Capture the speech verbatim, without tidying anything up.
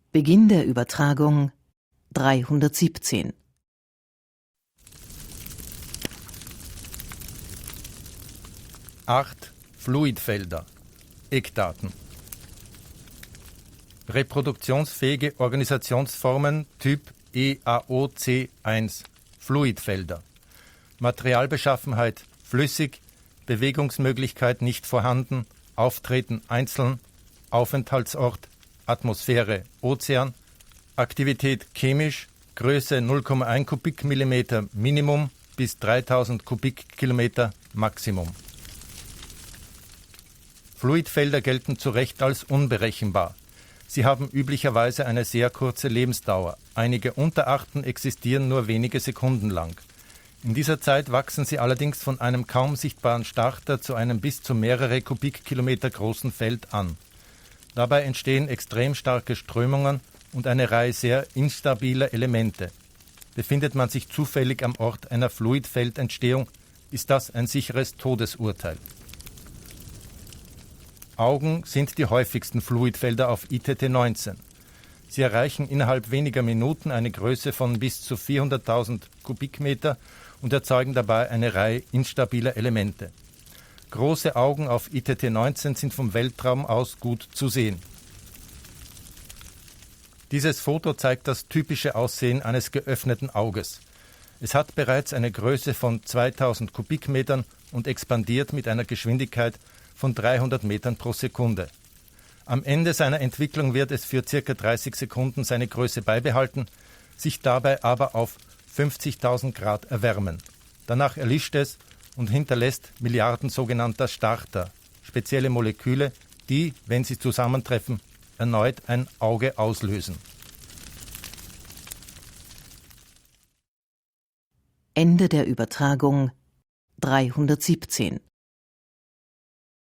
Beginn der Übertragung dreihundertsiebzehn. acht Fluidfelder. Eckdaten. Reproduktionsfähige Organisationsformen Typ E A O C eins. Fluidfelder. Materialbeschaffenheit flüssig, Bewegungsmöglichkeit nicht vorhanden, Auftreten einzeln, Aufenthaltsort Atmosphäre Ozean, Aktivität chemisch, Größe null Komma eins Kubikmillimeter Minimum bis dreitausend Kubikkilometer Maximum. Fluidfelder gelten zu Recht als unberechenbar. Sie haben üblicherweise eine sehr kurze Lebensdauer. Einige Unterarten existieren nur wenige Sekunden lang. In dieser Zeit wachsen sie allerdings von einem kaum sichtbaren Starter zu einem bis zu mehrere Kubikkilometer großen Feld an. Dabei entstehen extrem starke Strömungen und eine Reihe sehr instabiler Elemente. Befindet man sich zufällig am Ort einer Fluidfeldentstehung, ist das ein sicheres Todesurteil. Augen sind die häufigsten Fluidfelder auf I T T neunzehn. Sie erreichen innerhalb weniger Minuten eine Größe von bis zu vierhunderttausend Kubikmeter und erzeugen dabei eine Reihe instabiler Elemente. Große Augen auf I T T neunzehn sind vom Weltraum aus gut zu sehen. Dieses Foto zeigt das typische Aussehen eines geöffneten Auges. Es hat bereits eine Größe von zweitausend Kubikmetern und expandiert mit einer Geschwindigkeit von dreihundert Metern pro Sekunde. Am Ende seiner Entwicklung wird es für ca. dreißig Sekunden seine Größe beibehalten, sich dabei aber auf fünfzigtausend Grad erwärmen. Danach erlischt es und hinterlässt Milliarden sogenannter Starter, spezielle Moleküle, die, wenn sie zusammentreffen, erneut ein Auge auslösen. Ende der Übertragung dreihundertsiebzehn.